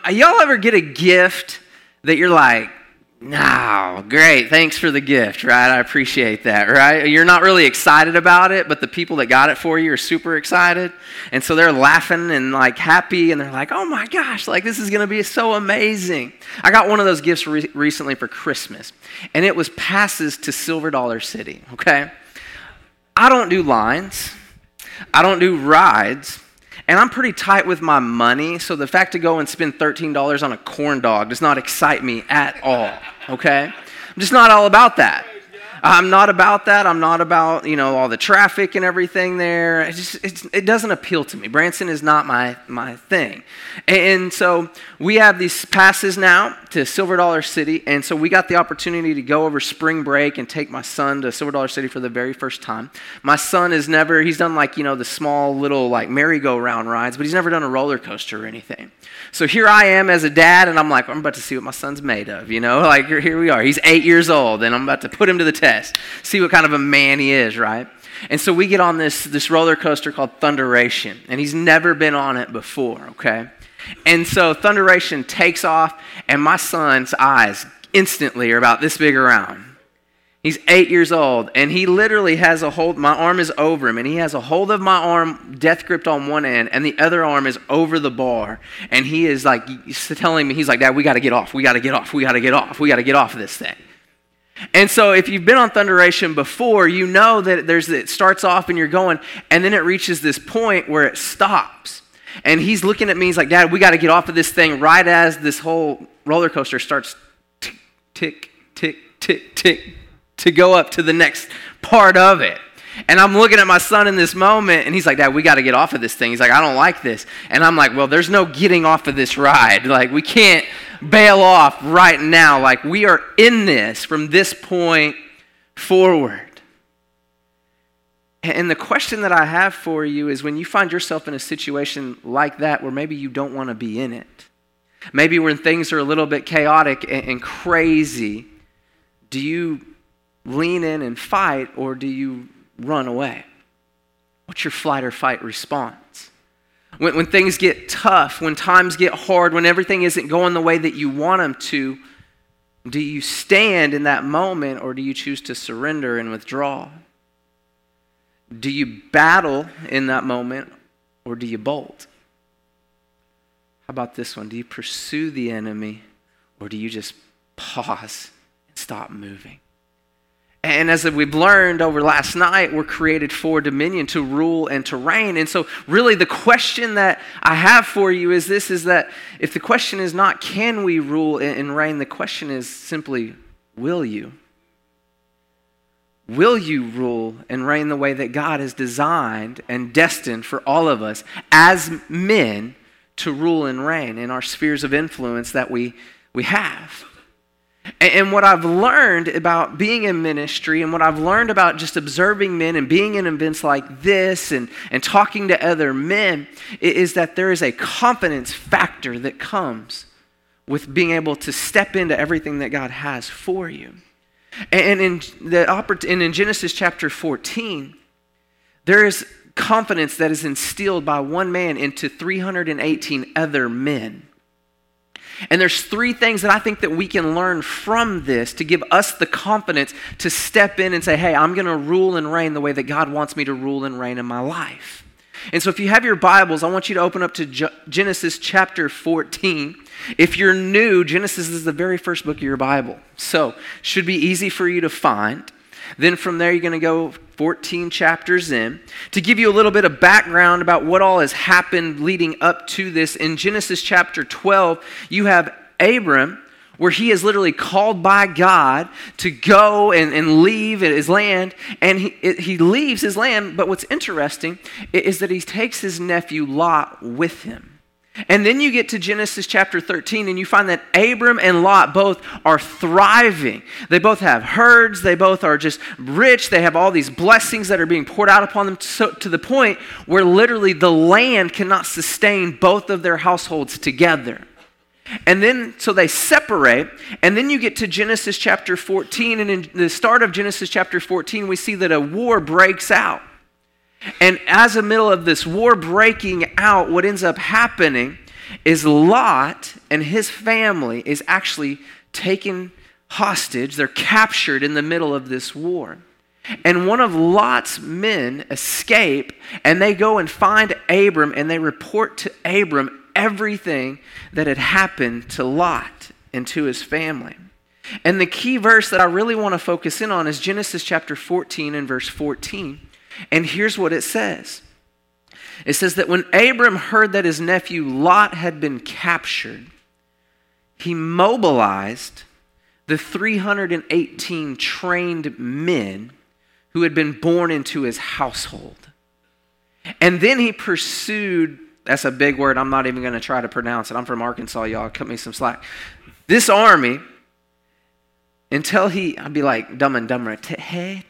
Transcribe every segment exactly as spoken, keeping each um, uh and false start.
y'all ever get a gift that you're like, no, great, thanks for the gift, right? I appreciate that, right? You're not really excited about it, but the people that got it for you are super excited. And so they're laughing and like happy, and they're like, oh my gosh, like this is going to be so amazing. I got one of those gifts re- recently for Christmas, and it was passes to Silver Dollar City, okay? I don't do lines. I don't do rides. And I'm pretty tight with my money, so the fact to go and spend thirteen dollars on a corn dog does not excite me at all, okay? I'm just not all about that. I'm not about that. I'm not about, you know, all the traffic and everything there. It just it's, it doesn't appeal to me. Branson is not my my thing. And so we have these passes now to Silver Dollar City, and so we got the opportunity to go over spring break and take my son to Silver Dollar City for the very first time. My son has never, he's done like, you know, the small little like merry-go-round rides, but he's never done a roller coaster or anything. So here I am as a dad, and I'm like, I'm about to see what my son's made of, you know? Like, here we are. He's eight years old, and I'm about to put him to the test, see what kind of a man he is, right? And so we get on this, this roller coaster called Thunderation, and he's never been on it before, okay? And so Thunderation takes off, and my son's eyes instantly are about this big around. He's eight years old, and he literally has a hold, my arm is over him, and he has a hold of my arm, death gripped on one end, and the other arm is over the bar, and he is like telling me, he's like, Dad, we got to get off, we got to get off, we got to get off, we got to get off of this thing. And so if you've been on Thunderation before, you know that there's it starts off and you're going, and then it reaches this point where it stops. And he's looking at me, he's like, Dad, we got to get off of this thing right as this whole roller coaster starts tick, tick, tick, tick, tick, to go up to the next part of it. And I'm looking at my son in this moment, and he's like, Dad, we got to get off of this thing. He's like, I don't like this. And I'm like, well, there's no getting off of this ride. Like, we can't bail off right now. Like, we are in this from this point forward. And the question that I have for you is, when you find yourself in a situation like that where maybe you don't want to be in it, maybe when things are a little bit chaotic and, and crazy, do you lean in and fight, or do you run away? What's your flight or fight response? When, when things get tough, when times get hard, when everything isn't going the way that you want them to, do you stand in that moment, or do you choose to surrender and withdraw? Do you battle in that moment, or do you bolt? How about this one? Do you pursue the enemy, or do you just pause and stop moving? And as we've learned over last night, we're created for dominion, to rule and to reign. And so really the question that I have for you is this, is that if the question is not can we rule and reign, the question is simply, will you? Will you rule and reign the way that God has designed and destined for all of us as men to rule and reign in our spheres of influence that we, we have? And what I've learned about being in ministry, and what I've learned about just observing men and being in events like this and, and talking to other men, is that there is a confidence factor that comes with being able to step into everything that God has for you. And in, the, and in Genesis chapter fourteen, there is confidence that is instilled by one man into three hundred eighteen other men. And there's three things that I think that we can learn from this to give us the confidence to step in and say, hey, I'm going to rule and reign the way that God wants me to rule and reign in my life. And so if you have your Bibles, I want you to open up to Genesis chapter fourteen. If you're new, Genesis is the very first book of your Bible. So it should be easy for you to find. Then from there, you're going to go fourteen chapters in. To give you a little bit of background about what all has happened leading up to this, in Genesis chapter twelve, you have Abram, where he is literally called by God to go and, and leave his land. And he, he leaves his land, but what's interesting is that he takes his nephew Lot with him. And then you get to Genesis chapter thirteen, and you find that Abram and Lot both are thriving. They both have herds. They both are just rich. They have all these blessings that are being poured out upon them, to, to the point where literally the land cannot sustain both of their households together. And then, so they separate, and then you get to Genesis chapter fourteen, and in the start of Genesis chapter fourteen, we see that a war breaks out. And as a middle of this war breaking out, what ends up happening is Lot and his family is actually taken hostage. They're captured in the middle of this war. And one of Lot's men escape, and they go and find Abram, and they report to Abram everything that had happened to Lot and to his family. And the key verse that I really want to focus in on is Genesis chapter fourteen and verse fourteen. And here's what it says. It says that when Abram heard that his nephew Lot had been captured, he mobilized the three hundred eighteen trained men who had been born into his household. And then he pursued, that's a big word, I'm not even going to try to pronounce it. I'm from Arkansas, y'all, cut me some slack. This army, until he, I'd be like Dumb and Dumber, yeah,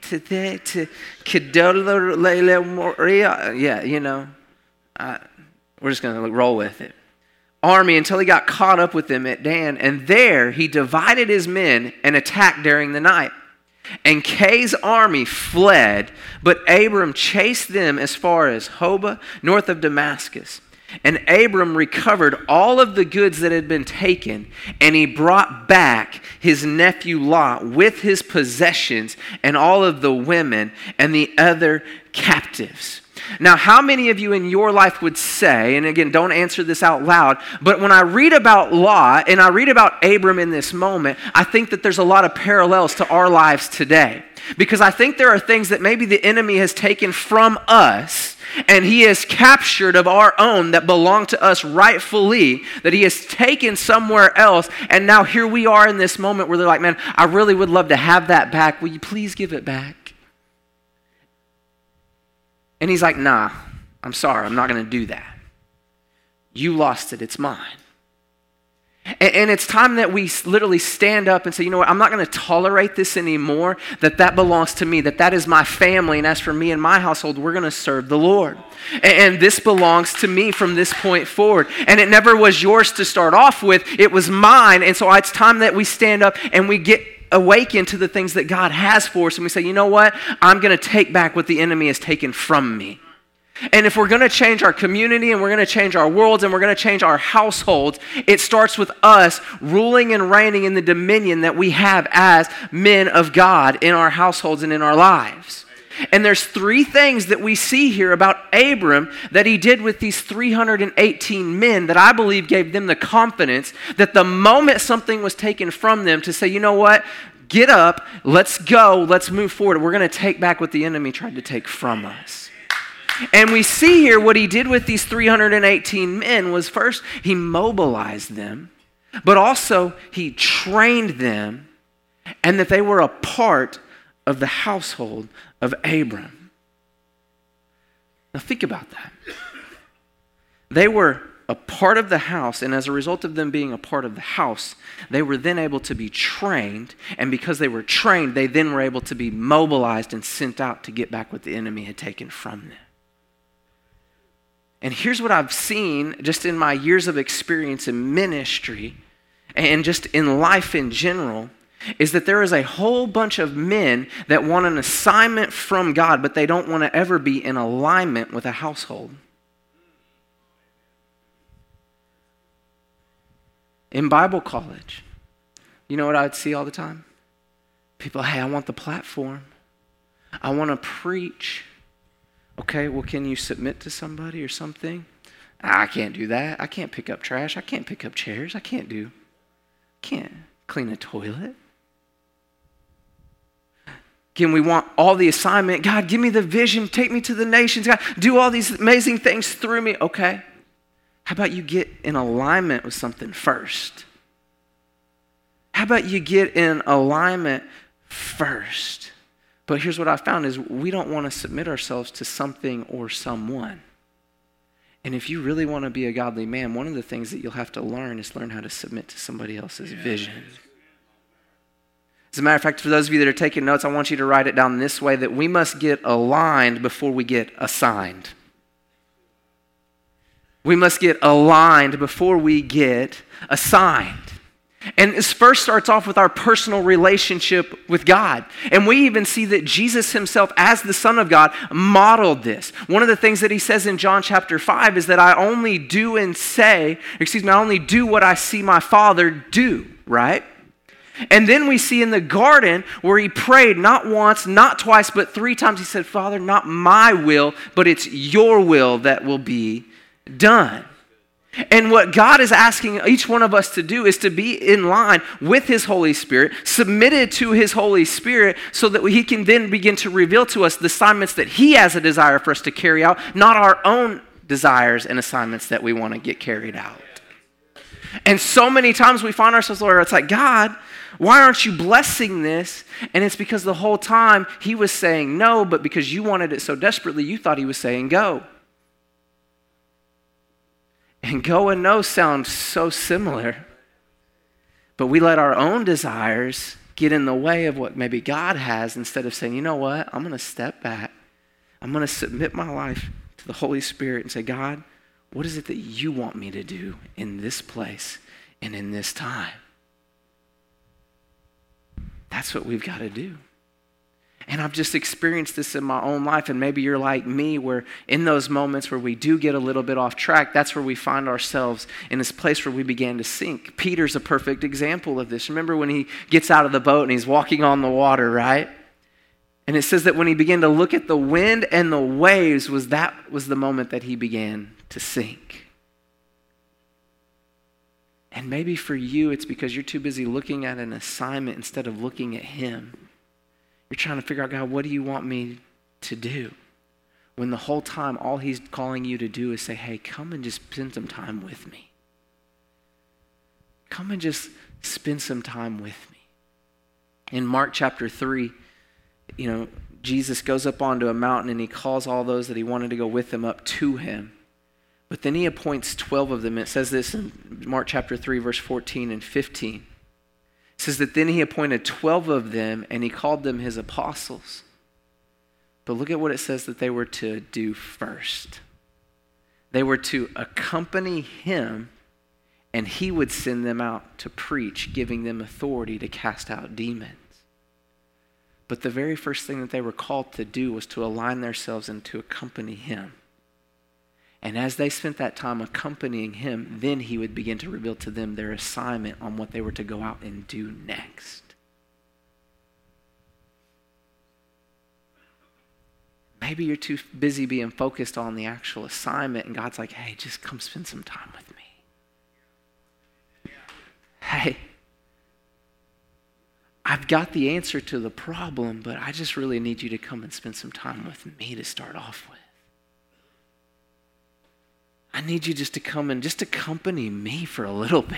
you know, uh, we're just going to roll with it. Army until he got caught up with them at Dan, and there he divided his men and attacked during the night. And Kay's army fled, but Abram chased them as far as Hobah, north of Damascus. And Abram recovered all of the goods that had been taken, and he brought back his nephew Lot with his possessions and all of the women and the other captives. Now, how many of you in your life would say, and again, don't answer this out loud, but when I read about Lot and I read about Abram in this moment, I think that there's a lot of parallels to our lives today. Because I think there are things that maybe the enemy has taken from us and he has captured of our own that belong to us rightfully, that he has taken somewhere else, and now here we are in this moment where they're like, man, I really would love to have that back. Will you please give it back? And he's like, nah, I'm sorry, I'm not going to do that. You lost it, it's mine. And, and it's time that we literally stand up and say, you know what, I'm not going to tolerate this anymore, that that belongs to me, that that is my family, and as for me and my household, we're going to serve the Lord. And, and this belongs to me from this point forward. And it never was yours to start off with, it was mine, and so it's time that we stand up and we get awaken to the things that God has for us, and we say, you know what? I'm going to take back what the enemy has taken from me. And if we're going to change our community and we're going to change our worlds and we're going to change our households, it starts with us ruling and reigning in the dominion that we have as men of God in our households and in our lives. And there's three things that we see here about Abram that he did with these three hundred eighteen men that I believe gave them the confidence that the moment something was taken from them to say, you know what, get up, let's go, let's move forward. We're going to take back what the enemy tried to take from us. And we see here what he did with these three hundred eighteen men was first, he mobilized them, but also he trained them, and that they were a part of the household of Abram. Now think about that. They were a part of the house, and as a result of them being a part of the house, they were then able to be trained, and because they were trained, they then were able to be mobilized and sent out to get back what the enemy had taken from them. And here's what I've seen just in my years of experience in ministry and just in life in general, is that there is a whole bunch of men that want an assignment from God, but they don't want to ever be in alignment with a household. In Bible college, you know what I'd see all the time? People, hey, I want the platform. I want to preach. Okay, well, can you submit to somebody or something? I can't do that. I can't pick up trash. I can't pick up chairs. I can't do, can't clean a toilet. Again, we want all the assignment. God, give me the vision. Take me to the nations. God, do all these amazing things through me. Okay. How about you get in alignment with something first? How about you get in alignment first? But here's what I found is we don't want to submit ourselves to something or someone. And if you really want to be a godly man, one of the things that you'll have to learn is learn how to submit to somebody else's yeah. vision. As a matter of fact, for those of you that are taking notes, I want you to write it down this way, that we must get aligned before we get assigned. We must get aligned before we get assigned. And this first starts off with our personal relationship with God. And we even see that Jesus himself, as the Son of God, modeled this. One of the things that he says in John chapter five is that I only do and say, excuse me, I only do what I see my Father do, right? And then we see in the garden where he prayed not once, not twice, but three times. He said, Father, not my will, but it's your will that will be done. And what God is asking each one of us to do is to be in line with his Holy Spirit, submitted to his Holy Spirit, so that he can then begin to reveal to us the assignments that he has a desire for us to carry out, not our own desires and assignments that we want to get carried out. And so many times we find ourselves, Lord, it's like, God, why aren't you blessing this? And it's because the whole time he was saying no, but because you wanted it so desperately, you thought he was saying go. And go and no sound so similar. But we let our own desires get in the way of what maybe God has, instead of saying, you know what, I'm going to step back. I'm going to submit my life to the Holy Spirit and say, God, what is it that you want me to do in this place and in this time? That's what we've got to do. And I've just experienced this in my own life, and maybe you're like me, where in those moments where we do get a little bit off track, that's where we find ourselves in this place where we began to sink. Peter's a perfect example of this. Remember when he gets out of the boat and he's walking on the water, right? And it says that when he began to look at the wind and the waves, was that was the moment that he began to sink. And maybe for you, it's because you're too busy looking at an assignment instead of looking at him. You're trying to figure out, God, what do you want me to do? When the whole time, all he's calling you to do is say, hey, come and just spend some time with me. Come and just spend some time with me. In Mark chapter three, you know, Jesus goes up onto a mountain and he calls all those that he wanted to go with him up to him. But then he appoints twelve of them. It says this in Mark chapter three, verse fourteen and fifteen. It says that then he appointed twelve of them and he called them his apostles. But look at what it says that they were to do first. They were to accompany him, and he would send them out to preach, giving them authority to cast out demons. But the very first thing that they were called to do was to align themselves and to accompany him. And as they spent that time accompanying him, then he would begin to reveal to them their assignment on what they were to go out and do next. Maybe you're too busy being focused on the actual assignment, and God's like, hey, just come spend some time with me. Hey, I've got the answer to the problem, but I just really need you to come and spend some time with me to start off with. I need you just to come and just accompany me for a little bit.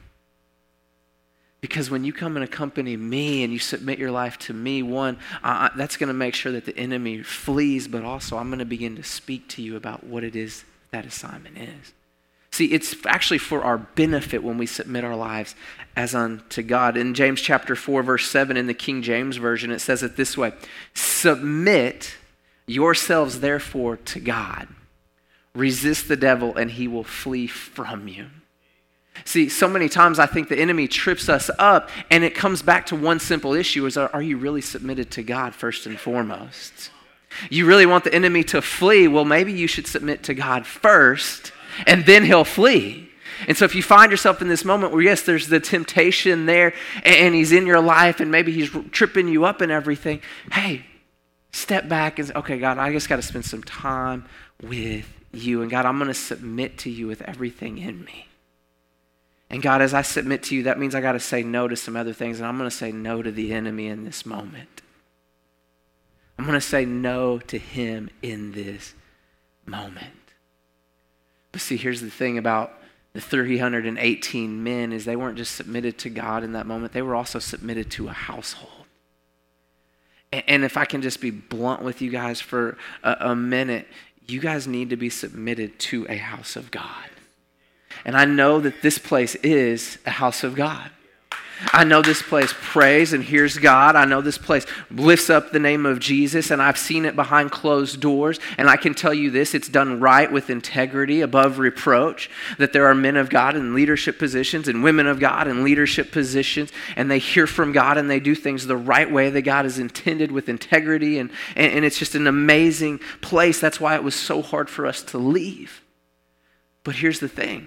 Because when you come and accompany me and you submit your life to me, one, uh, that's going to make sure that the enemy flees, but also I'm going to begin to speak to you about what it is that assignment is. See, it's actually for our benefit when we submit our lives as unto God. In James chapter four, verse seven, in the King James Version, it says it this way: submit yourselves therefore to God. Resist the devil and he will flee from you. See, so many times I think the enemy trips us up, and it comes back to one simple issue: is are you really submitted to God first and foremost? You really want the enemy to flee? Well, maybe you should submit to God first, and then he'll flee. And so if you find yourself in this moment where, yes, there's the temptation there, and he's in your life, and maybe he's tripping you up and everything, hey, step back and say, okay, God, I just got to spend some time with you. And God, I'm going to submit to you with everything in me. And God, as I submit to you, that means I got to say no to some other things, and I'm going to say no to the enemy in this moment. I'm going to say no to him in this moment. But see, here's the thing about the three hundred eighteen men, is they weren't just submitted to God in that moment, they were also submitted to a household. And if I can just be blunt with you guys for a, a minute, you guys need to be submitted to a house of God. And I know that this place is a house of God. I know this place prays and hears God. I know this place lifts up the name of Jesus, and I've seen it behind closed doors. And I can tell you this, it's done right with integrity, above reproach, that there are men of God in leadership positions and women of God in leadership positions, and they hear from God and they do things the right way that God has intended with integrity. And, and, and it's just an amazing place. That's why it was so hard for us to leave. But here's the thing.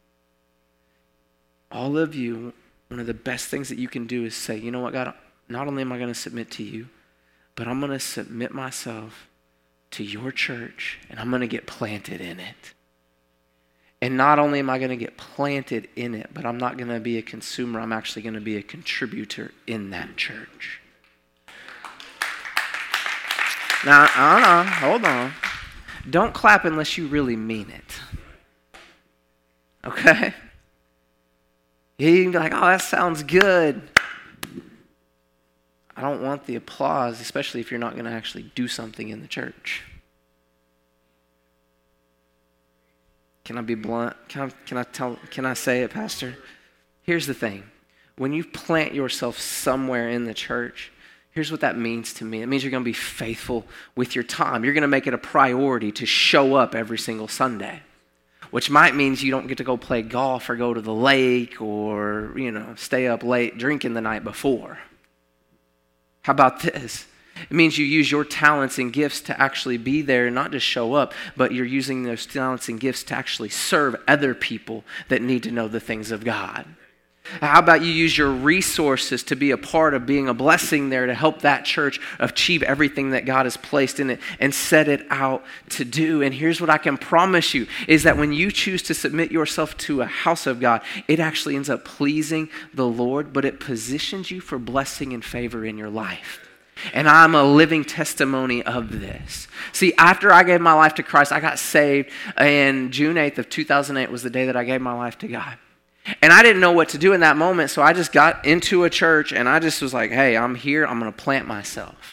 All of you, one of the best things that you can do is say, you know what, God, not only am I going to submit to you, but I'm going to submit myself to your church, and I'm going to get planted in it. And not only am I going to get planted in it, but I'm not going to be a consumer. I'm actually going to be a contributor in that church. Now, hold on, hold on. Don't clap unless you really mean it. Okay? You can be like, oh, that sounds good. I don't want the applause, especially if you're not going to actually do something in the church. Can I be blunt? Can I, can I tell? Can I say it, Pastor? Here's the thing. When you plant yourself somewhere in the church, here's what that means to me. It means you're going to be faithful with your time. You're going to make it a priority to show up every single Sunday. Which might mean you don't get to go play golf or go to the lake or, you know, stay up late drinking the night before. How about this? It means you use your talents and gifts to actually be there and not just show up, but you're using those talents and gifts to actually serve other people that need to know the things of God. How about you use your resources to be a part of being a blessing there to help that church achieve everything that God has placed in it and set it out to do? And here's what I can promise you is that when you choose to submit yourself to a house of God, it actually ends up pleasing the Lord, but it positions you for blessing and favor in your life. And I'm a living testimony of this. See, after I gave my life to Christ, I got saved, and June eighth of two thousand eight was the day that I gave my life to God. And I didn't know what to do in that moment, so I just got into a church, and I just was like, hey, I'm here, I'm going to plant myself.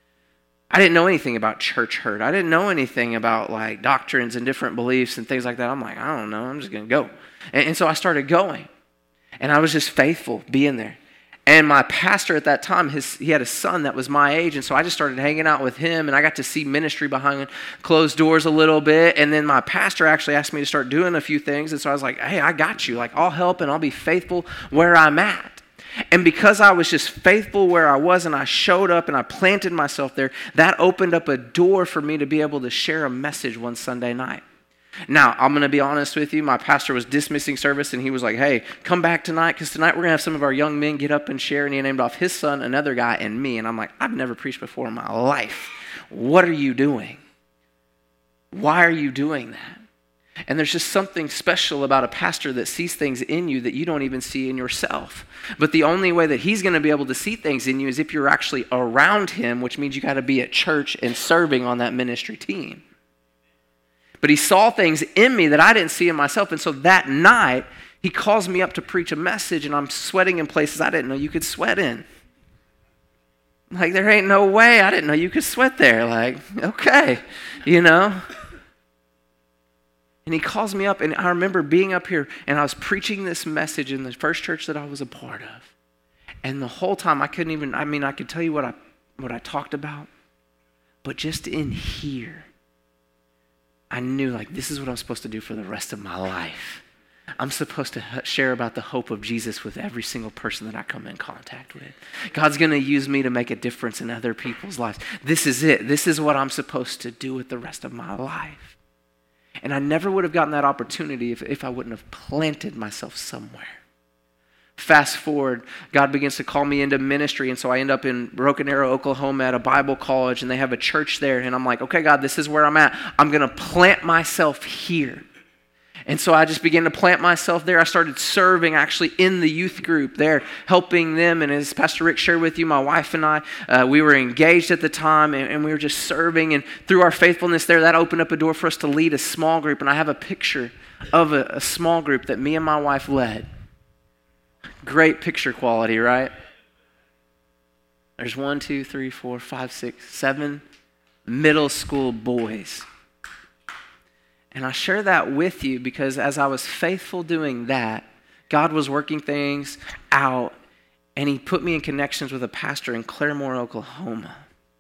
I didn't know anything about church hurt. I didn't know anything about like doctrines and different beliefs and things like that. I'm like, I don't know, I'm just going to go. And, and so I started going, and I was just faithful being there. And my pastor at that time, his, he had a son that was my age, and so I just started hanging out with him, and I got to see ministry behind closed doors a little bit, and then my pastor actually asked me to start doing a few things, and so I was like, hey, I got you. Like, I'll help, and I'll be faithful where I'm at. And because I was just faithful where I was, and I showed up, and I planted myself there, that opened up a door for me to be able to share a message one Sunday night. Now, I'm going to be honest with you. My pastor was dismissing service, and he was like, hey, come back tonight, because tonight we're going to have some of our young men get up and share, and he named off his son, another guy, and me. And I'm like, I've never preached before in my life. What are you doing? Why are you doing that? And there's just something special about a pastor that sees things in you that you don't even see in yourself. But the only way that he's going to be able to see things in you is if you're actually around him, which means you got to be at church and serving on that ministry team. But he saw things in me that I didn't see in myself. And so that night, he calls me up to preach a message, and I'm sweating in places I didn't know you could sweat in. Like, there ain't no way. I didn't know you could sweat there. Like, okay, you know. And he calls me up, and I remember being up here, and I was preaching this message in the first church that I was a part of. And the whole time, I couldn't even, I mean, I could tell you what I what I talked about, but just in here, I knew, like, this is what I'm supposed to do for the rest of my life. I'm supposed to share about the hope of Jesus with every single person that I come in contact with. God's going to use me to make a difference in other people's lives. This is it. This is what I'm supposed to do with the rest of my life. And I never would have gotten that opportunity if, if I wouldn't have planted myself somewhere. Fast forward, God begins to call me into ministry, and so I end up in Broken Arrow, Oklahoma at a Bible college, and they have a church there, and I'm like, okay, God, this is where I'm at. I'm going to plant myself here. And so I just began to plant myself there. I started serving actually in the youth group there, helping them, and as Pastor Rick shared with you, my wife and I, uh, we were engaged at the time, and, and we were just serving, and through our faithfulness there, that opened up a door for us to lead a small group, and I have a picture of a, a small group that me and my wife led. Great picture quality, right? There's one, two, three, four, five, six, seven middle school boys. And I share that with you because as I was faithful doing that, God was working things out And he put me in connections with a pastor in Claremore, Oklahoma.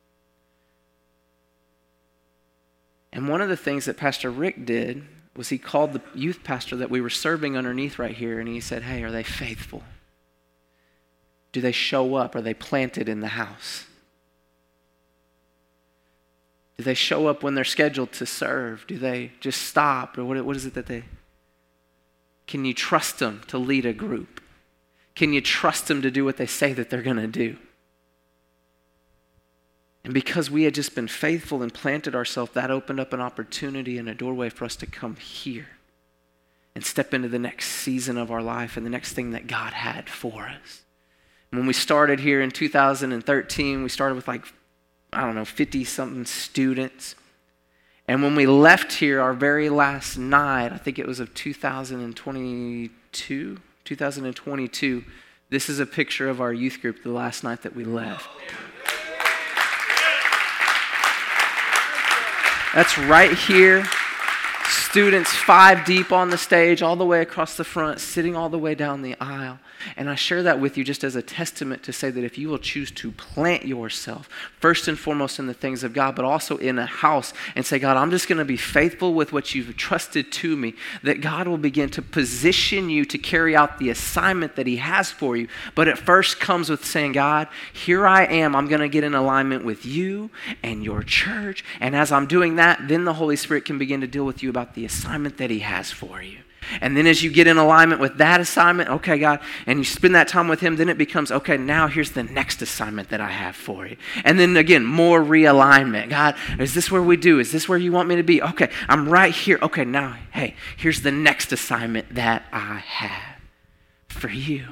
And one of the things that Pastor Rick did was he called the youth pastor that we were serving underneath right here, and he said, hey, are they faithful? Do they show up? Are they planted in the house? Do they show up when they're scheduled to serve? Do they just stop? Or what, what is it that they... Can you trust them to lead a group? Can you trust them to do what they say that they're going to do? And because we had just been faithful and planted ourselves, that opened up an opportunity and a doorway for us to come here and step into the next season of our life and the next thing that God had for us. And when we started here in two thousand thirteen, we started with like, I don't know, fifty-something students. And when we left here, our very last night, I think it was of two thousand twenty-two, two thousand twenty-two, this is a picture of our youth group the last night that we left. That's right here. Students five deep on the stage, all the way across the front, sitting all the way down the aisle. And I share that with you just as a testament to say that if you will choose to plant yourself, first and foremost in the things of God, but also in a house, and say, God, I'm just going to be faithful with what you've trusted to me, that God will begin to position you to carry out the assignment that he has for you. But it first comes with saying, God, here I am. I'm going to get in alignment with you and your church. And as I'm doing that, then the Holy Spirit can begin to deal with you about the assignment that he has for you. And then as you get in alignment with that assignment, okay, God, and you spend that time with him, then it becomes, okay, now here's the next assignment that I have for you. And then again, more realignment. God, is this where we do? Is this where you want me to be? Okay, I'm right here. Okay, now, hey, here's the next assignment that I have for you.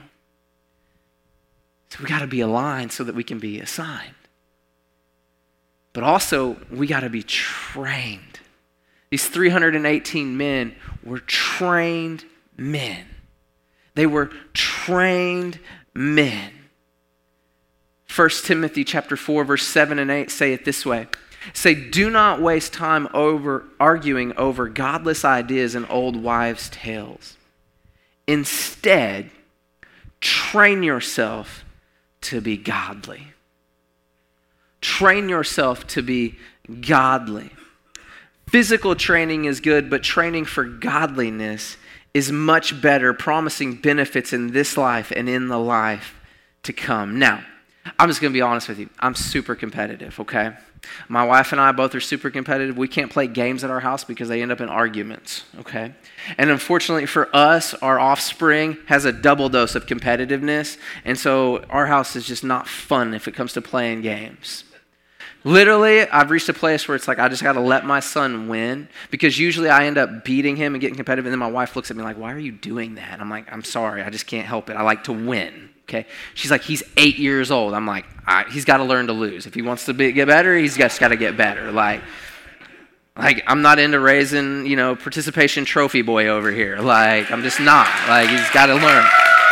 So we got to be aligned so that we can be assigned. But also, we got to be trained. These three hundred eighteen men were trained men. They were trained men. First Timothy chapter four, verse seven and eight say it this way. Say, do not waste time over arguing over godless ideas and old wives' tales. Instead, train yourself to be godly. Train yourself to be godly. Physical training is good, but training for godliness is much better, promising benefits in this life and in the life to come. Now, I'm just going to be honest with you. I'm super competitive, okay? My wife and I both are super competitive. We can't play games at our house because they end up in arguments, okay? And unfortunately for us, our offspring has a double dose of competitiveness, and so our house is just not fun if it comes to playing games. Literally, I've reached a place where it's like I just got to let my son win, because usually I end up beating him and getting competitive, and then my wife looks at me like, why are you doing that? I'm like, I'm sorry, I just can't help it. I like to win, okay? She's like, he's eight years old. I'm like, all right, he's got to learn to lose. If he wants to be, get better, he's just got to get better. Like, like I'm not into raising, you know, participation trophy boy over here. Like, I'm just not. Like, he's got to learn.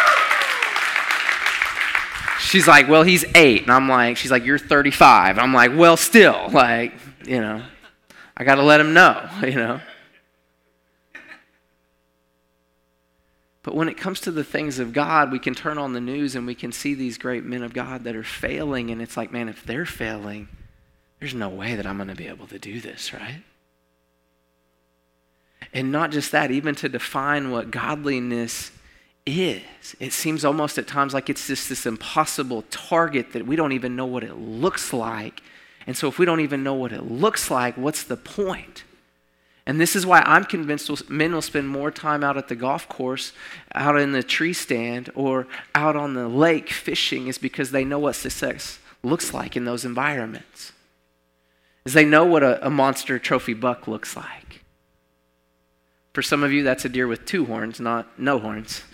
She's like, well, he's eight. And I'm like, she's like, you're thirty-five. I'm like, well, still, like, you know, I got to let him know, you know. But when it comes to the things of God, we can turn on the news and we can see these great men of God that are failing. And it's like, man, if they're failing, there's no way that I'm going to be able to do this, right? And not just that, even to define what godliness is. It seems almost at times like it's just this impossible target that we don't even know what it looks like. And so if we don't even know what it looks like, what's the point? And this is why I'm convinced men will spend more time out at the golf course, out in the tree stand, or out on the lake fishing, is because they know what success looks like in those environments. Is they know what a, a monster trophy buck looks like. For some of you, that's a deer with two horns, not no horns.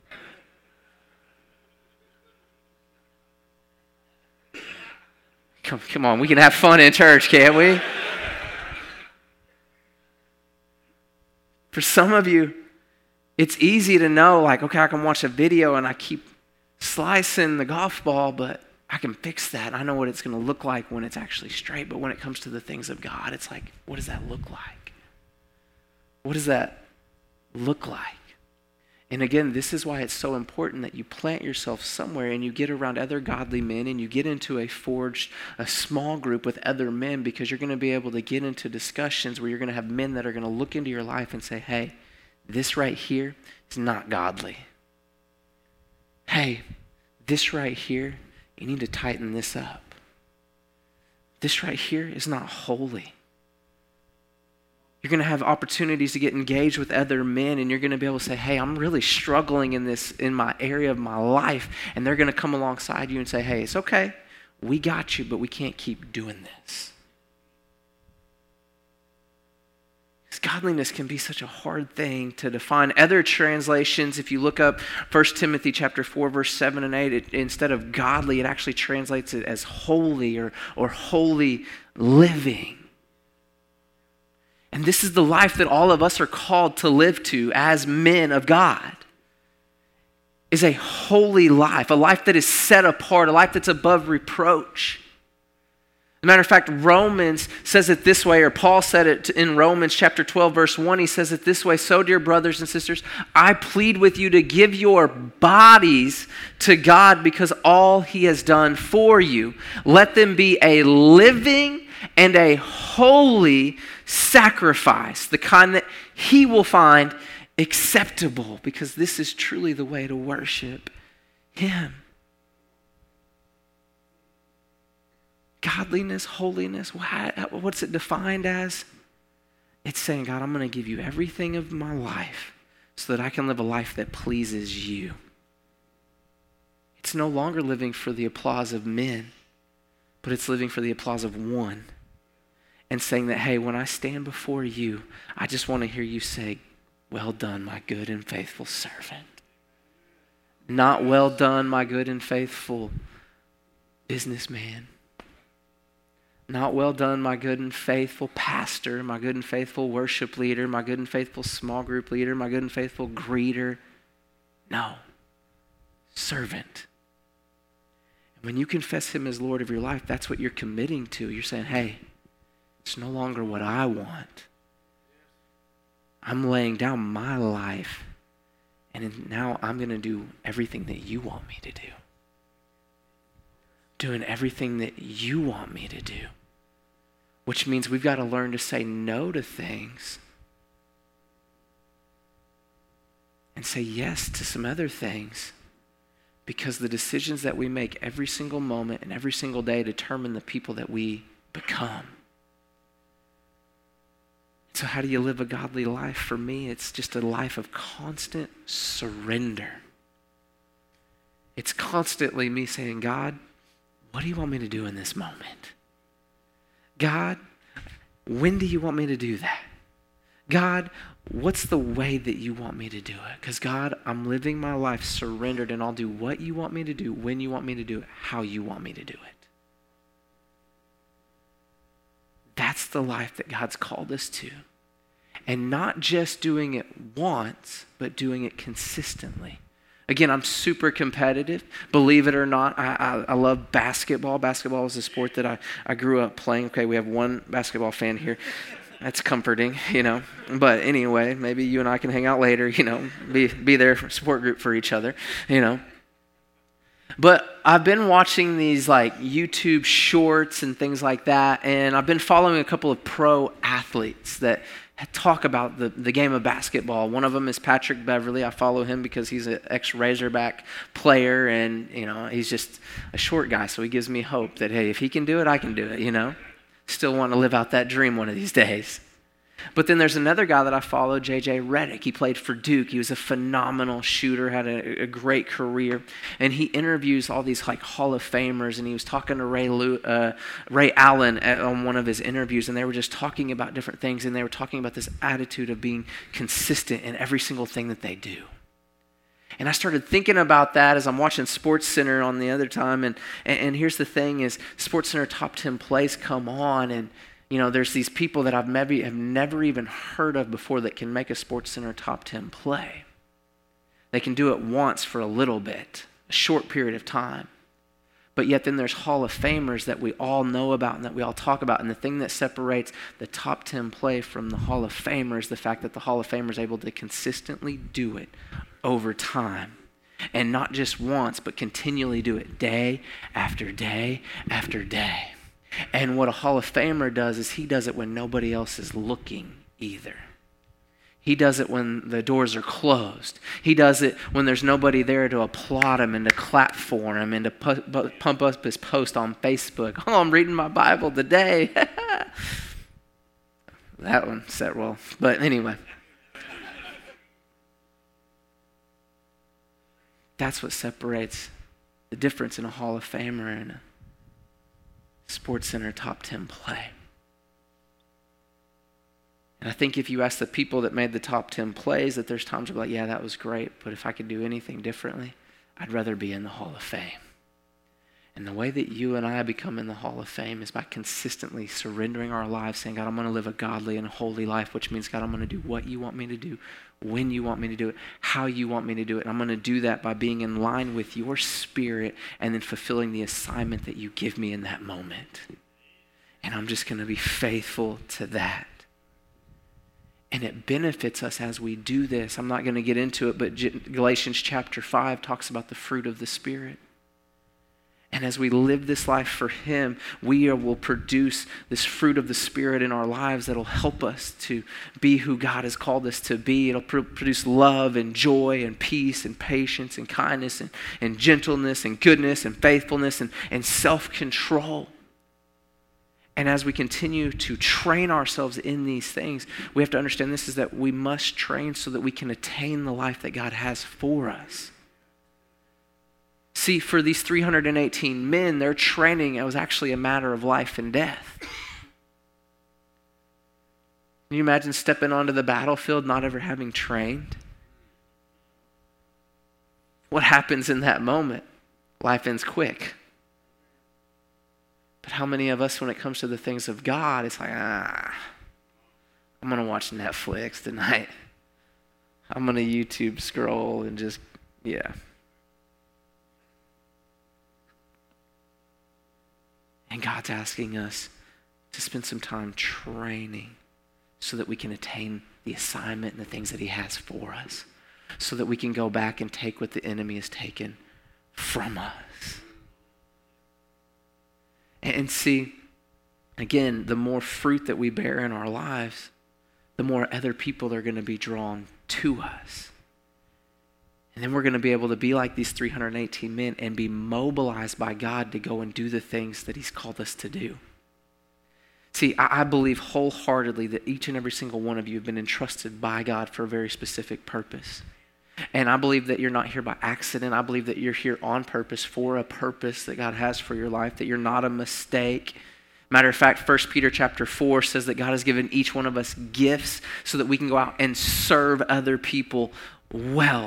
Come, come on, we can have fun in church, can't we? For some of you, it's easy to know, like, okay, I can watch a video and I keep slicing the golf ball, but I can fix that. I know what it's going to look like when it's actually straight. But when it comes to the things of God, it's like, what does that look like? What does that look like? And again, this is why it's so important that you plant yourself somewhere and you get around other godly men and you get into a forged, a small group with other men, because you're going to be able to get into discussions where you're going to have men that are going to look into your life and say, hey, this right here is not godly. Hey, this right here, you need to tighten this up. This right here is not holy. You're going to have opportunities to get engaged with other men, and you're going to be able to say, hey, I'm really struggling in this, in my area of my life. And they're going to come alongside you and say, hey, it's okay. We got you, but we can't keep doing this. Because godliness can be such a hard thing to define. Other translations, if you look up First Timothy chapter four, verse seven and eight, it, instead of godly, it actually translates it as holy or, or holy living. And this is the life that all of us are called to live to as men of God, is a holy life, a life that is set apart, a life that's above reproach. As a matter of fact, Romans says it this way, or Paul said it in Romans chapter twelve, verse one. He says it this way, so dear brothers and sisters, I plead with you to give your bodies to God because all he has done for you. Let them be a living and a holy sacrifice, the kind that he will find acceptable, because this is truly the way to worship him. Godliness, holiness, what's it defined as? It's saying, God, I'm going to give you everything of my life so that I can live a life that pleases you. It's no longer living for the applause of men, but it's living for the applause of one. And saying that, hey, when I stand before you, I just want to hear you say, well done, my good and faithful servant. Not well done, my good and faithful businessman. Not well done, my good and faithful pastor, my good and faithful worship leader, my good and faithful small group leader, my good and faithful greeter. No, servant. And when you confess him as Lord of your life, that's what you're committing to. You're saying, hey, it's no longer what I want. I'm laying down my life, and now I'm going to do everything that you want me to do. Doing everything that you want me to do. Which means we've got to learn to say no to things and say yes to some other things, because the decisions that we make every single moment and every single day determine the people that we become. So how do you live a godly life? For me, it's just a life of constant surrender. It's constantly me saying, God, what do you want me to do in this moment? God, when do you want me to do that? God, what's the way that you want me to do it? Because God, I'm living my life surrendered, and I'll do what you want me to do, when you want me to do it, how you want me to do it. That's the life that God's called us to. And not just doing it once, but doing it consistently. Again, I'm super competitive. Believe it or not, I, I, I love basketball. Basketball is a sport that I, I grew up playing. Okay, we have one basketball fan here. That's comforting, you know. But anyway, maybe you and I can hang out later, you know, be, be there for support group for each other, you know. But I've been watching these like YouTube shorts and things like that, and I've been following a couple of pro athletes that talk about the, the game of basketball. One of them is Patrick Beverly. I follow him because he's an ex-Razorback player, and you know he's just a short guy, so he gives me hope that, hey, if he can do it, I can do it, you know. Still want to live out that dream one of these days. But then there's another guy that I follow, J J Redick. He played for Duke. He was a phenomenal shooter, had a, a great career. And he interviews all these like Hall of Famers, and he was talking to Ray, Lew, uh, Ray Allen at, on one of his interviews, and they were just talking about different things, and they were talking about this attitude of being consistent in every single thing that they do. And I started thinking about that as I'm watching SportsCenter on the other time, and, and, and here's the thing is SportsCenter Top ten Plays come on, and you know, there's these people that I've maybe have never even heard of before that can make a SportsCenter Top ten play. They can do it once for a little bit, a short period of time. But yet then there's Hall of Famers that we all know about and that we all talk about. And the thing that separates the top ten play from the Hall of Famer is the fact that the Hall of Famer is able to consistently do it over time. And not just once, but continually do it day after day after day. And what a Hall of Famer does is he does it when nobody else is looking either. He does it when the doors are closed. He does it when there's nobody there to applaud him and to clap for him and to pu- pump up his post on Facebook. Oh, I'm reading my Bible today. That one set well. But anyway. That's what separates the difference in a Hall of Famer and a Sports Center top ten play. And I think if you ask the people that made the top ten plays, that there's times where like, yeah, that was great, but if I could do anything differently, I'd rather be in the Hall of Fame. And the way that you and I become in the Hall of Fame is by consistently surrendering our lives, saying, God, I'm going to live a godly and holy life, which means, God, I'm going to do what you want me to do, when you want me to do it, how you want me to do it. And I'm going to do that by being in line with your spirit and then fulfilling the assignment that you give me in that moment. And I'm just going to be faithful to that. And it benefits us as we do this. I'm not going to get into it, but Galatians chapter five talks about the fruit of the Spirit. And as we live this life for him, we are, will produce this fruit of the Spirit in our lives that'll help us to be who God has called us to be. It'll pr- produce love and joy and peace and patience and kindness and, and gentleness and goodness and faithfulness and, and self-control. And as we continue to train ourselves in these things, we have to understand this is that we must train so that we can attain the life that God has for us. See, for these three hundred eighteen men, their training, it was actually a matter of life and death. Can you imagine stepping onto the battlefield not ever having trained? What happens in that moment? Life ends quick. But how many of us, when it comes to the things of God, it's like, ah, I'm going to watch Netflix tonight. I'm going to YouTube scroll and just, yeah. And God's asking us to spend some time training so that we can attain the assignment and the things that he has for us, so that we can go back and take what the enemy has taken from us. And see, again, the more fruit that we bear in our lives, the more other people are going to be drawn to us. And then we're going to be able to be like these three hundred eighteen men and be mobilized by God to go and do the things that he's called us to do. See, I, I believe wholeheartedly that each and every single one of you have been entrusted by God for a very specific purpose. And I believe that you're not here by accident. I believe that you're here on purpose for a purpose that God has for your life, that you're not a mistake. Matter of fact, First Peter chapter four says that God has given each one of us gifts so that we can go out and serve other people well.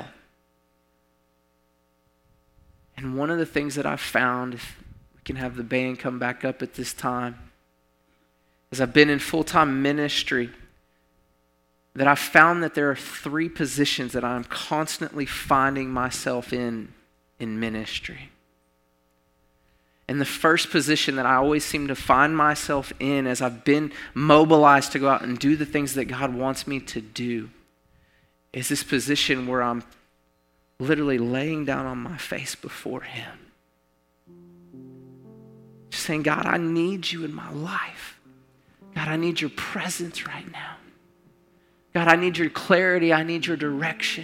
And one of the things that I've found, if we can have the band come back up at this time, is I've been in full-time ministry, that I've found that there are three positions that I'm constantly finding myself in in ministry. And the first position that I always seem to find myself in as I've been mobilized to go out and do the things that God wants me to do is this position where I'm literally laying down on my face before him. Just saying, God, I need you in my life. God, I need your presence right now. God, I need your clarity. I need your direction.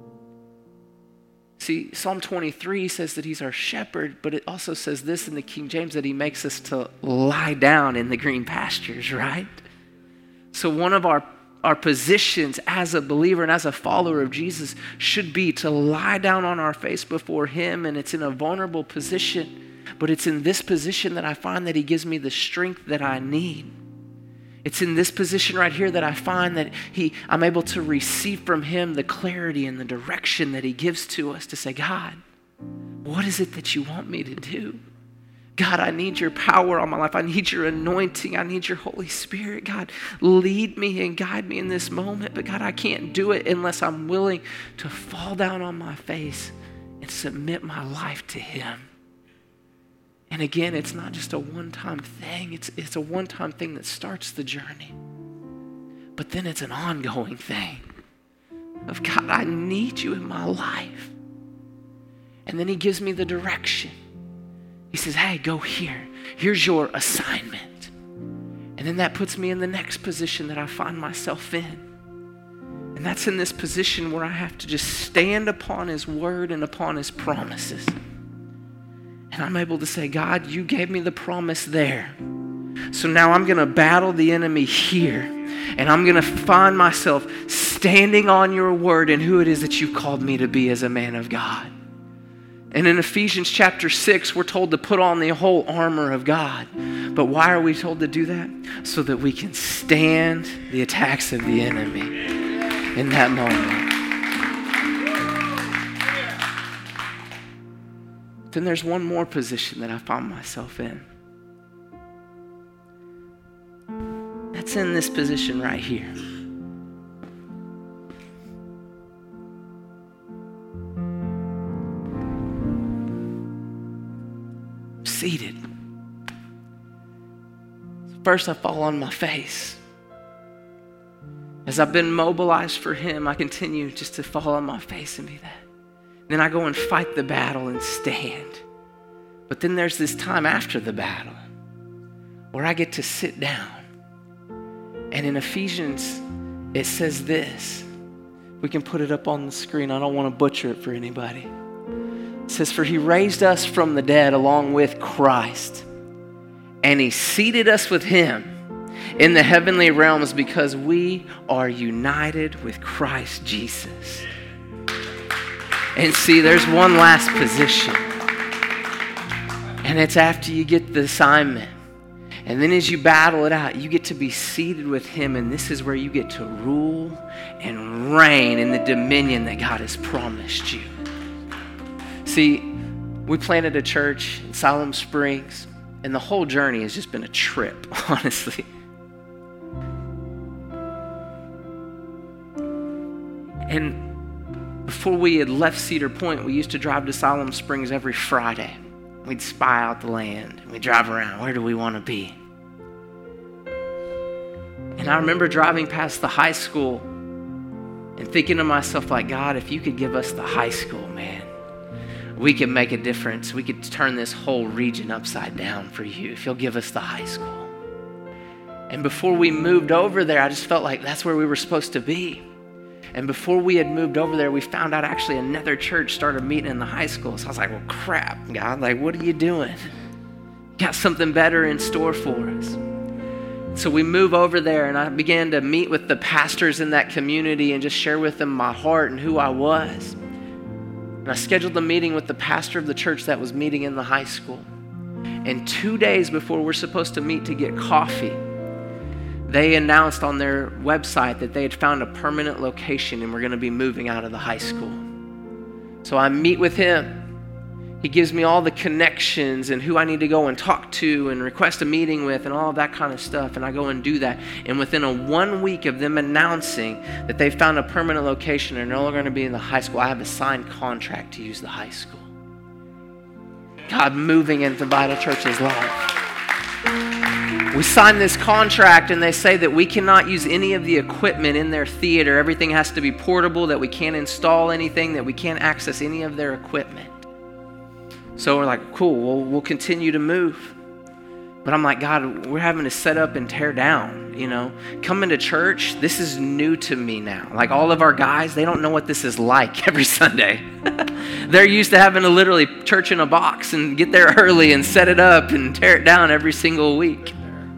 See, Psalm twenty-three says that he's our shepherd, but it also says this in the King James, that he makes us to lie down in the green pastures, right? So one of our Our positions as a believer and as a follower of Jesus should be to lie down on our face before him, and it's in a vulnerable position, but it's in this position that I find that he gives me the strength that I need. It's in this position right here that I find that he, I'm able to receive from him the clarity and the direction that he gives to us to say, God, what is it that you want me to do? God, I need your power on my life. I need your anointing. I need your Holy Spirit. God, lead me and guide me in this moment. But God, I can't do it unless I'm willing to fall down on my face and submit my life to him. And again, it's not just a one-time thing. It's, it's a one-time thing that starts the journey. But then it's an ongoing thing. of God, I need you in my life. And then he gives me the direction. He says, hey, go here. Here's your assignment. And then that puts me in the next position that I find myself in. And that's in this position where I have to just stand upon his word and upon his promises. And I'm able to say, God, you gave me the promise there. So now I'm going to battle the enemy here. And I'm going to find myself standing on your word and who it is that you've called me to be as a man of God. And in Ephesians chapter six, we're told to put on the whole armor of God. But why are we told to do that? So that we can stand the attacks of the enemy in that moment. Then there's one more position that I find myself in. That's in this position right here. Seated. First, I fall on my face. As I've been mobilized for him, I continue just to fall on my face and be that. Then I go and fight the battle and stand. But then there's this time after the battle where I get to sit down. And in Ephesians, it says this. We can put it up on the screen. I don't want to butcher it for anybody. It says, for he raised us from the dead along with Christ, and he seated us with him in the heavenly realms because we are united with Christ Jesus. And see, there's one last position. And it's after you get the assignment. And then as you battle it out, you get to be seated with him. And this is where you get to rule and reign in the dominion that God has promised you. See, we planted a church in Siloam Springs. And the whole journey has just been a trip, honestly. And before we had left Cedar Point, we used to drive to Siloam Springs every Friday. We'd spy out the land. And we'd drive around. Where do we want to be? And I remember driving past the high school and thinking to myself, like, God, if you could give us the high school, man, we could make a difference. We could turn this whole region upside down for you if you'll give us the high school. And before we moved over there, I just felt like that's where we were supposed to be. And before we had moved over there, we found out actually another church started meeting in the high school. So I was like, well, crap, God, like, what are you doing? Got something better in store for us. So we move over there, and I began to meet with the pastors in that community and just share with them my heart and who I was. And I scheduled a meeting with the pastor of the church that was meeting in the high school. And two days before we're supposed to meet to get coffee, they announced on their website that they had found a permanent location and we're going to be moving out of the high school. So I meet with him. He gives me all the connections and who I need to go and talk to and request a meeting with and all of that kind of stuff. And I go and do that. And within a one week of them announcing that they found a permanent location and are no longer going to be in the high school, I have a signed contract to use the high school. God moving into Vital Church's life. We sign this contract and they say that we cannot use any of the equipment in their theater. Everything has to be portable, that we can't install anything, that we can't access any of their equipment. So we're like, cool, well, we'll continue to move. But I'm like, God, we're having to set up and tear down, you know. Coming to church, this is new to me now. Like all of our guys, they don't know what this is like every Sunday. They're used to having to literally church in a box and get there early and set it up and tear it down every single week.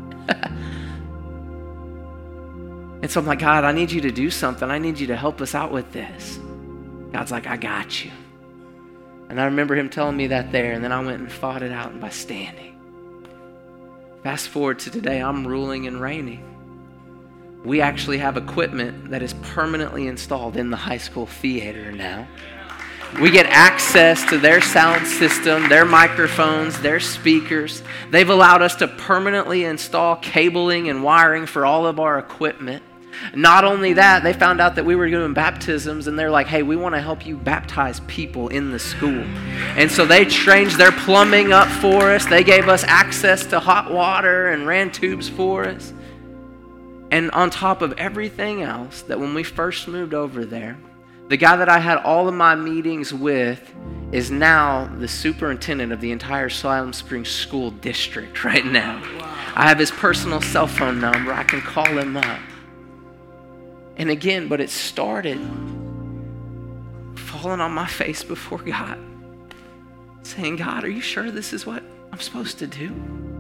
And so I'm like, God, I need you to do something. I need you to help us out with this. God's like, I got you. And I remember him telling me that there, and then I went and fought it out by standing. Fast forward to today, I'm ruling and reigning. We actually have equipment that is permanently installed in the high school theater now. We get access to their sound system, their microphones, their speakers. They've allowed us to permanently install cabling and wiring for all of our equipment. Not only that, they found out that we were doing baptisms, and they're like, hey, we want to help you baptize people in the school. And so they changed their plumbing up for us. They gave us access to hot water and ran tubes for us. And on top of everything else, that when we first moved over there, The guy that I had all of my meetings with is now the superintendent of the entire Siloam Springs School District right now. I have his personal cell phone number. I can call him up. And again, but it started falling on my face before God, saying, God, are you sure this is what I'm supposed to do?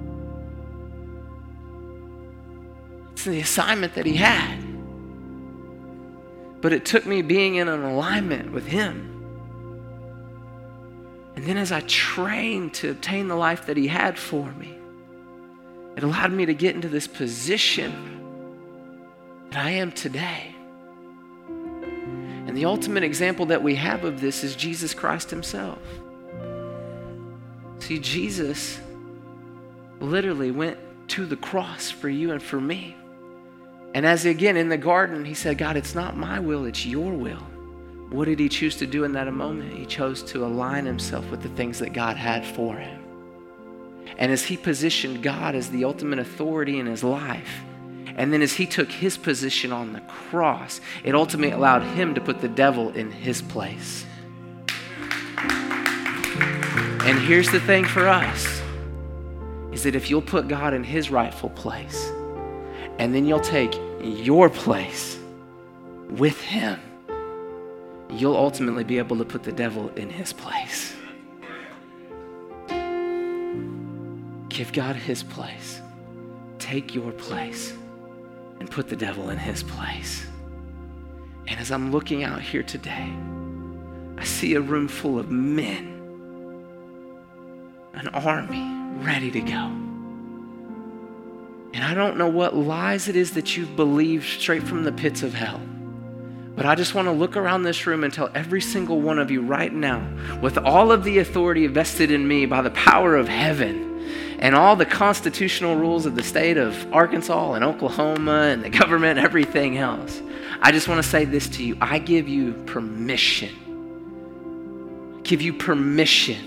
It's the assignment that he had. But it took me being in an alignment with him. And then as I trained to obtain the life that he had for me, it allowed me to get into this position that I am today. And the ultimate example that we have of this is Jesus Christ himself. See, Jesus literally went to the cross for you and for me. And as again in the garden, he said, God, it's not my will, it's your will. What did he choose to do in that moment? He chose to align himself with the things that God had for him. And as he positioned God as the ultimate authority in his life, and then as he took his position on the cross, it ultimately allowed him to put the devil in his place. And here's the thing for us, is that if you'll put God in his rightful place, and then you'll take your place with him, you'll ultimately be able to put the devil in his place. Give God his place. Take your place and put the devil in his place. And as I'm looking out here today, I see a room full of men, an army ready to go. And I don't know what lies it is that you've believed straight from the pits of hell. But I just want to look around this room and tell every single one of you right now, with all of the authority vested in me by the power of heaven and all the constitutional rules of the state of Arkansas and Oklahoma and the government and everything else, I just want to say this to you. I give you permission. I give you permission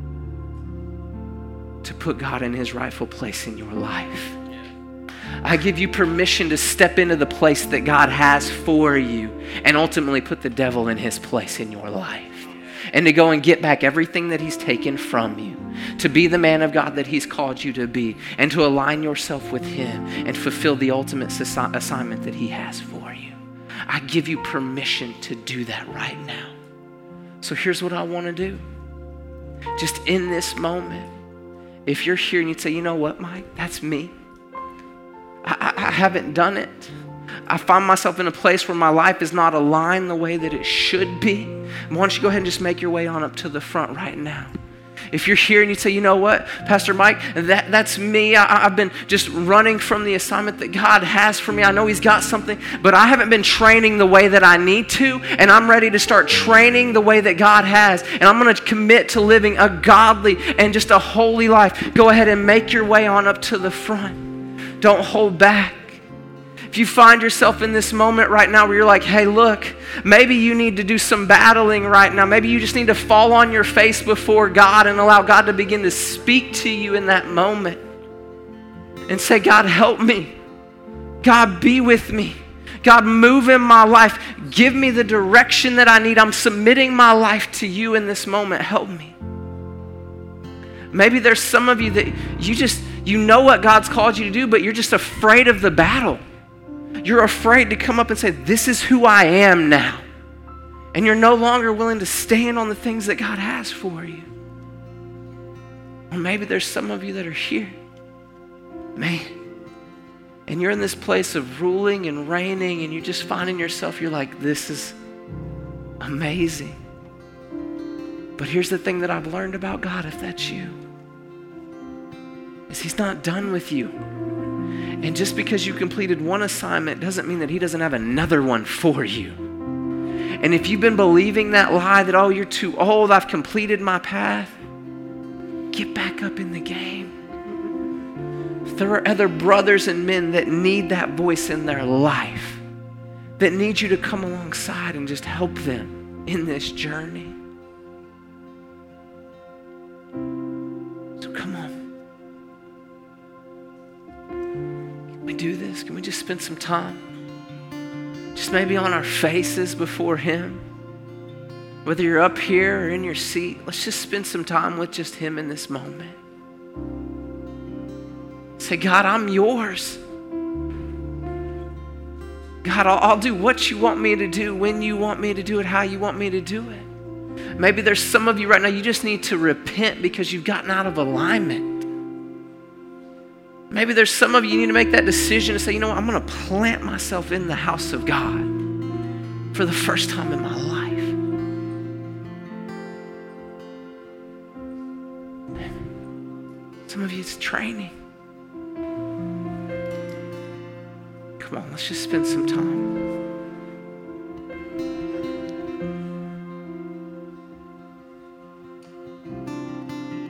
to put God in his rightful place in your life. I give you permission to step into the place that God has for you and ultimately put the devil in his place in your life. And to go and get back everything that he's taken from you. To be the man of God that he's called you to be. And to align yourself with him and fulfill the ultimate assi- assignment that he has for you. I give you permission to do that right now. So here's what I want to do. Just in this moment, if you're here and you'd say, you know what, Mike, that's me. I, I haven't done it. I find myself in a place where my life is not aligned the way that it should be. Why don't you go ahead and just make your way on up to the front right now. If you're here and you say, you know what, Pastor Mike, that, that's me. I, I've been just running from the assignment that God has for me. I know he's got something, but I haven't been training the way that I need to, and I'm ready to start training the way that God has, and I'm going to commit to living a godly and just a holy life. Go ahead and make your way on up to the front. Don't hold back. If you find yourself in this moment right now where you're like, hey, look, maybe you need to do some battling right now. Maybe you just need to fall on your face before God and allow God to begin to speak to you in that moment. And say, God, help me. God, be with me. God, move in my life. Give me the direction that I need. I'm submitting my life to you in this moment. Help me. Maybe there's some of you that you just, you know what God's called you to do, but you're just afraid of the battle. You're afraid to come up and say, this is who I am now. And you're no longer willing to stand on the things that God has for you. Or maybe there's some of you that are here. Man. And you're in this place of ruling and reigning, and you're just finding yourself, you're like, this is amazing. But here's the thing that I've learned about God, if that's you, is he's not done with you. And just because you completed one assignment doesn't mean that he doesn't have another one for you. And if you've been believing that lie that, oh, you're too old, I've completed my path, get back up in the game. There are other brothers and men that need that voice in their life, that need you to come alongside and just help them in this journey. So come on. Can we do this? Can we just spend some time? Just maybe on our faces before him. Whether you're up here or in your seat, let's just spend some time with just him in this moment. Say, God, I'm yours. God, I'll, I'll do what you want me to do, when you want me to do it, how you want me to do it. Maybe there's some of you right now, you just need to repent because you've gotten out of alignment. Maybe there's some of you, you need to make that decision to say, you know what, I'm going to plant myself in the house of God for the first time in my life. Some of you, it's training. Come on, let's just spend some time.